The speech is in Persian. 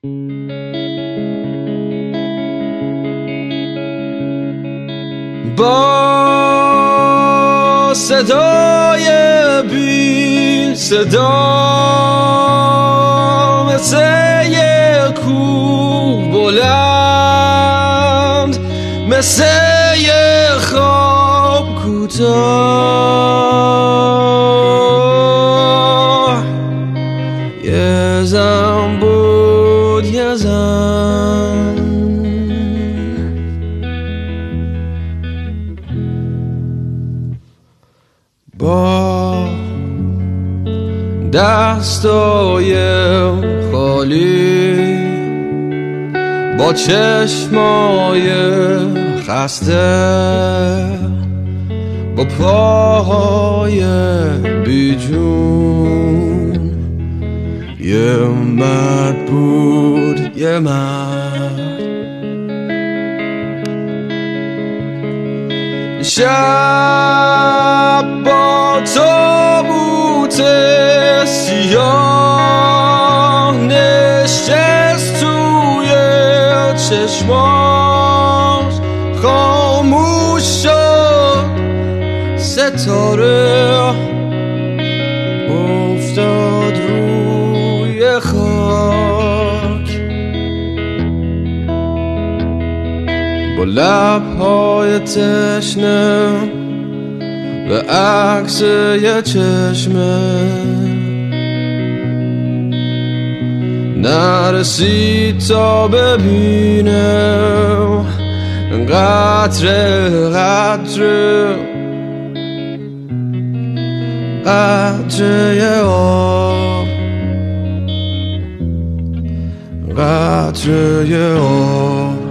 با صدای بی صدا مثل یک کوه بلند، مثل یک خواب کوتاه، یه زن بود، یه زن با دستای خالی، با چشمای خسته، با پاهای بیجون، یه مرد بود، یه مرد. شب با تابوت سیاه نشست توی چشماش، خاموش شد ستاره، افتاد روی خاک، با لبهای تشنه به عکس یه چشمه نرسید تا ببینه قطره قطره قطره آب، قطره آب.